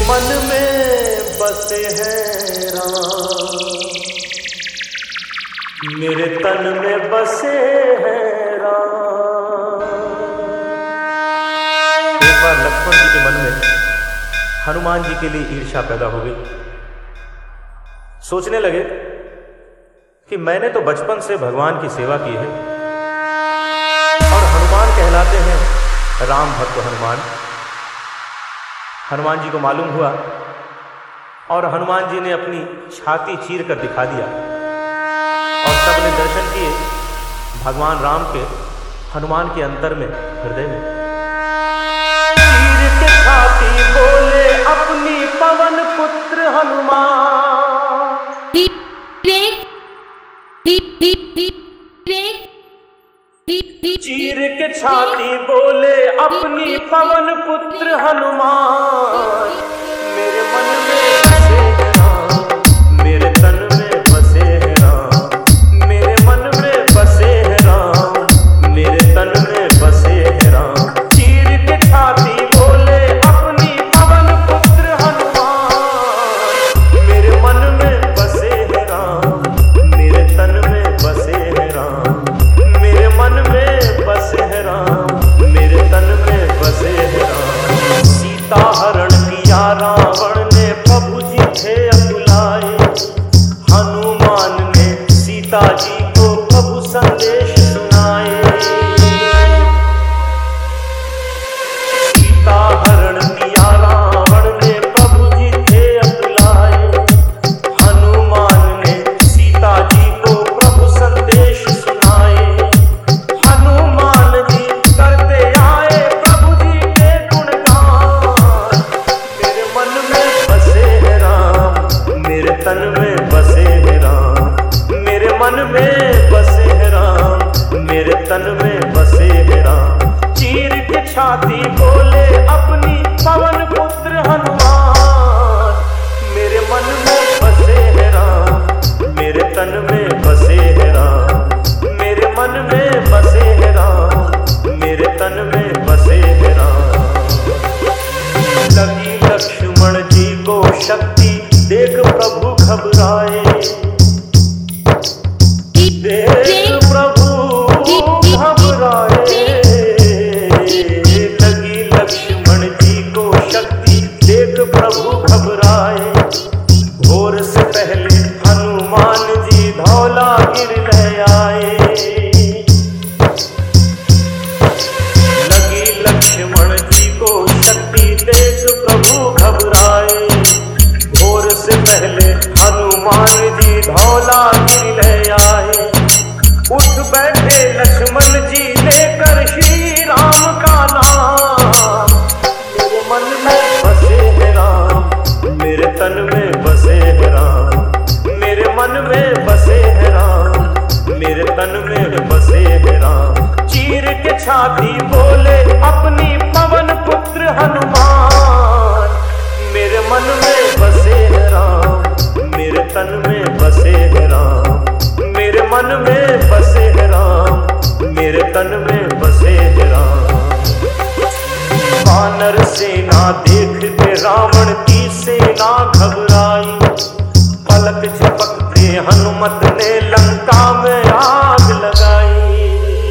मन में बसे हैं राम, मेरे तन में बसे हैं राम। एक बार लक्ष्मण जी के मन में हनुमान जी के लिए ईर्ष्या पैदा हो गई। सोचने लगे कि मैंने तो बचपन से भगवान की सेवा की है और हनुमान कहलाते हैं राम भक्त हनुमान। हनुमान जी को मालूम हुआ और हनुमान जी ने अपनी छाती चीर कर दिखा दिया और सबने दर्शन किए भगवान राम के हनुमान के अंतर में, हृदय में। चीर के छाती बोले अपनी पवन पुत्र हनुमान, चीर के छाती बोले अपनी पवन पुत्र हनुमान। मेरे मन में बसे हैं राम, मेरे तन में बसे हैं राम, मेरे मन में बसे हैं राम, मेरे तन में बसे हैं राम। चीर के छाती बोले अपनी पवन पुत्र हनुमान, मेरे मन में बसे हैं राम, मेरे तन में बसे हैं राम, मेरे मन में बसे हैं राम, मेरे तन में बसे हैं राम। सीता हरण किया रावण ने, प्रभु जी थे अकुलाए, हनुमान ने सीता जी को प्रभु संदेश सुनाए। सीता हरण किया रावण ने, प्रभु जी थे अकुलाए, हनुमान ने सीता जी को प्रभु संदेश सुनाए। हनुमान जी करते आए प्रभु जी के गुणगान, मेरे मन में बसे हैं राम, मेरे तन में बसे हैं राम, मेरे मन में बसे हैं राम, मेरे तन में बसे हैं राम। चीर के छाती बोले अपनी पवन पुत्र हनुमान, मेरे मन में बसे हैं राम, मेरे तन में बसे हैं राम, मेरे मन में बसे हैं राम, मेरे तन में बसे हैं राम। लगी लक्ष्मण जी को शक्ति देख प्रभु घबराए, देख प्रभु घबराए। लगी लक्ष्मण जी को शक्ति देख प्रभु घबराए, भोर से पहले हनुमान जी धौलागिर ले आए। लगी लक्ष्मण जी को शक्ति देख प्रभु घबराए, भोर से पहले हनुमान जी धौलागिर ले आए। उठ बैठे लक्ष्मण जी लेकर श्री राम का नाम, मेरे मन में बसे हैं राम, मेरे तन में बसे हैं राम, मेरे मन में बसे हैं राम, मेरे तन में बसे हैं राम। चीर के छाती बोले अपनी पवन पुत्र हनुमान, मेरे मन में बसे हैं राम, मेरे तन में बसे हैं राम, मेरे मन में बसे हैं राम, मेरे तन में बसे हैं राम। वानर सेना देख के रावण की सेना घबराई, पलक झपकते हनुमत ने लंका में आग लगाई।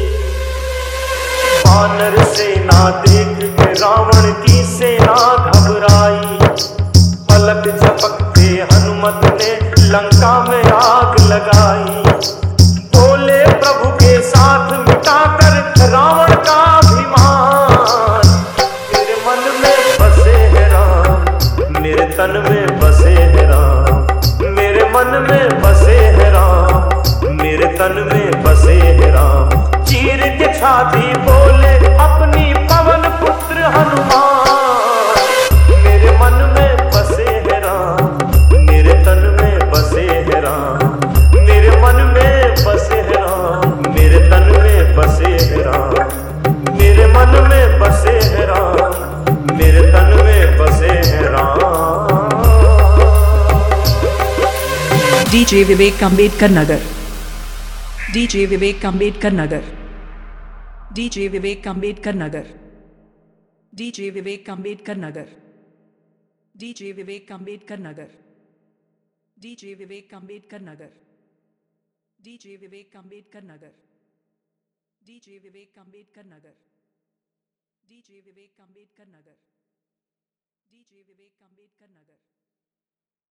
वानर सेना देख के रावण की सेना घबराई, पलक झपकते हनुमत ने लंका में आग लगाई। बोले प्रभु के साथ मिटाकर रावण का अभिमान, मेरे मन में बसे हैं राम, मेरे तन में बसे हैं राम, मेरे मन में बसे हैं राम, मेरे तन में बसे हैं राम। चीर के छाती बोले अपनी पवन पुत्र हनुमान, मेरे मन में बसे हैं राम, मेरे तन में बसे हैं राम, मेरे मन में बसे हैं राम, मेरे तन में बसे हैं राम, मेरे मन में बसे हैं राम, मेरे तन में बसे हैं Ram. DJ Vivek Ambedkar Nagar, DJ Vivek Ambedkar Nagar, DJ Vivek Ambedkar Nagar, DJ Vivek Ambedkar Nagar. DJ Vivek Ambedkar Nagar. DJ Vivek Ambedkar Nagar. DJ Vivek Ambedkar Nagar. DJ Vivek Ambedkar Nagar. DJ Vivek Ambedkar Nagar. DJ Vivek Ambedkar Nagar.